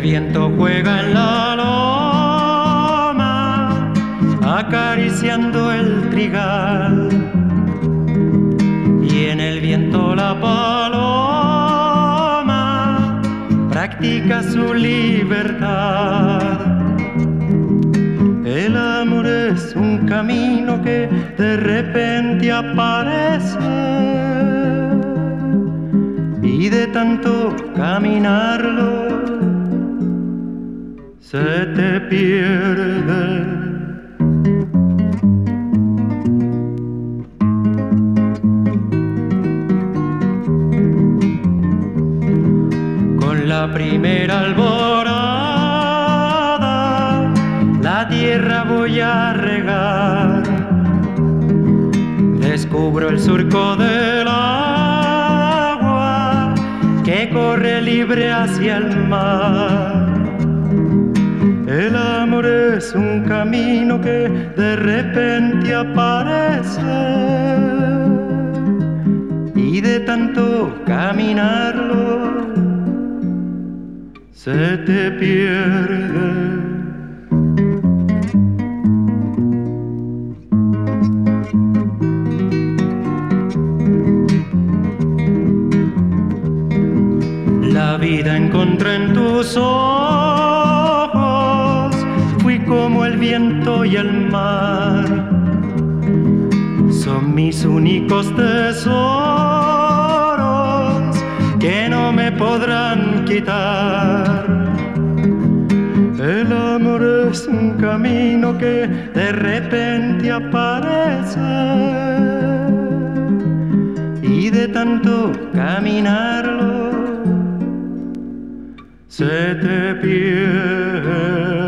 viento juega en la loma, acariciando el trigal, y en el viento la paloma practica su libertad. El amor es un camino que de repente aparece, y de tanto caminarlo se te pierde. Con la primera alborada la tierra voy a regar, descubro el surco del agua que corre libre hacia el mar. El amor es un camino que de repente aparece, y de tanto caminarlo se te pierde. La vida encontré en tus ojos, fui como el viento y el mar, son mis únicos tesoros que no me podrán quitar. El amor es un camino que de repente aparece, y de tanto caminarlo se te pierde.